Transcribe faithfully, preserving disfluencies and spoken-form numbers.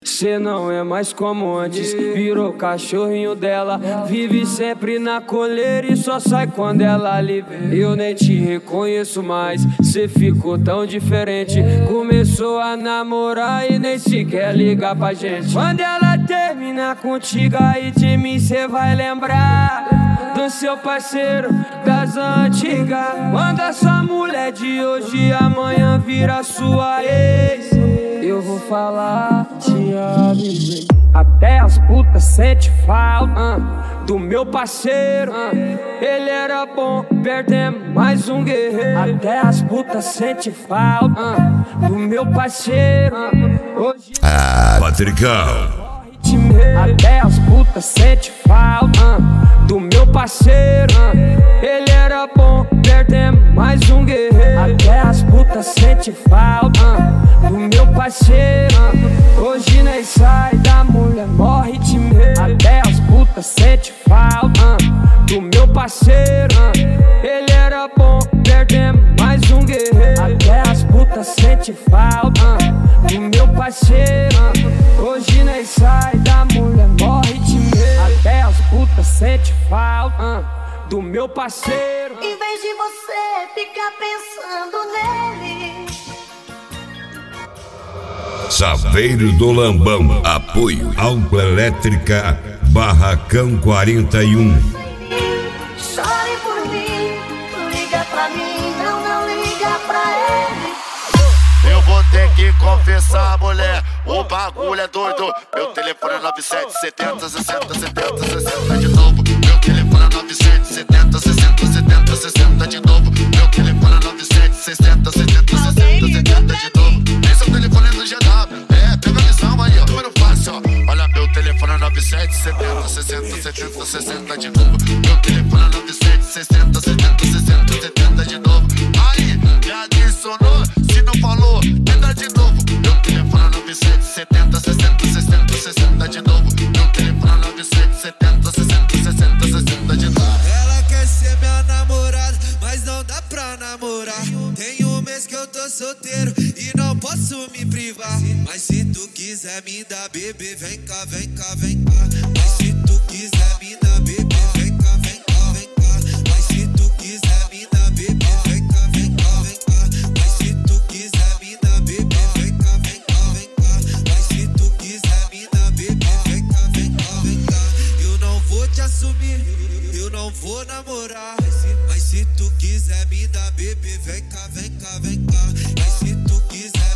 Cê não é mais como antes, virou cachorrinho dela. Vive sempre na coleira e só sai quando ela lhe vê. Eu nem te reconheço mais, cê ficou tão diferente. Começou a namorar e nem sequer liga pra gente. Quando ela terminar contigo aí de mim cê vai lembrar do seu parceiro das antigas. Quando a sua mulher de hoje amanhã vira sua ex, eu vou falar, te avisei. Até as putas sente falta uh, do meu parceiro uh, ele era bom, perdemos mais um guerreiro. Até as putas sente falta uh, do meu parceiro uh, hoje... Ah, Patricão. Até as putas sente falta uh, do meu parceiro uh, ele era bom, perdemos mais um guerreiro. Até as putas sente falta uh, do meu parceiro uh, hoje nem sai da mulher, morre de medo. Até as putas sente falta uh, do meu parceiro uh, ele era bom, perdemos mais um guerreiro. Até as putas sente falta uh, do meu parceiro uh, hoje nem sai da mulher, morre de medo. Até as putas sente falta uh, do meu parceiro. Em vez de você ficar pensando nele. Saveiro do Lambão. Apoio Autoelétrica Barracão quarenta e um. Chore por mim, não liga pra mim, não, não liga pra ele. Eu vou ter que confessar, mulher, o bagulho é doido. Meu telefone é nove sete setenta sessenta setenta sessenta de novo. Meu telefone é nove sete setenta sessenta setenta sessenta de novo. Meu telefone é nove sete setenta setenta sessenta setenta de novo. Esse é o telefone do G W. É, pega a missão aí, ó, número fácil, ó. Olha, meu telefone é nove sete setenta sessenta setenta sessenta de novo. Meu telefone é nove sete setenta setenta sessenta setenta de novo. Aí, me adicionou, se não falou, entra de novo. Meu telefone é nove sete setenta sessenta sessenta sessenta de novo. Meu telefone é nove sete setenta sessenta sessenta sessenta de novo. Ela quer ser minha namorada, mas não dá pra namorar. Tem um mês que eu tô solteiro e não posso me privar. Mas se tu quiser me dar bebê, vem cá, vem cá, vem cá. Mas se tu quiser me dar bebê, vem cá, vem cá, vem cá. Mas se tu quiser me dar bebê, vem cá, vem cá, vem cá. Mas se tu quiser me dar bebê, vem cá, vem cá, vem cá. Mas se tu quiser me dar bebê, vem cá, vem cá, vem cá. Eu não vou te assumir, eu não vou namorar. Mas se tu quiser me dar bebê, vem cá, vem cá, vem cá. Mas se tu quiser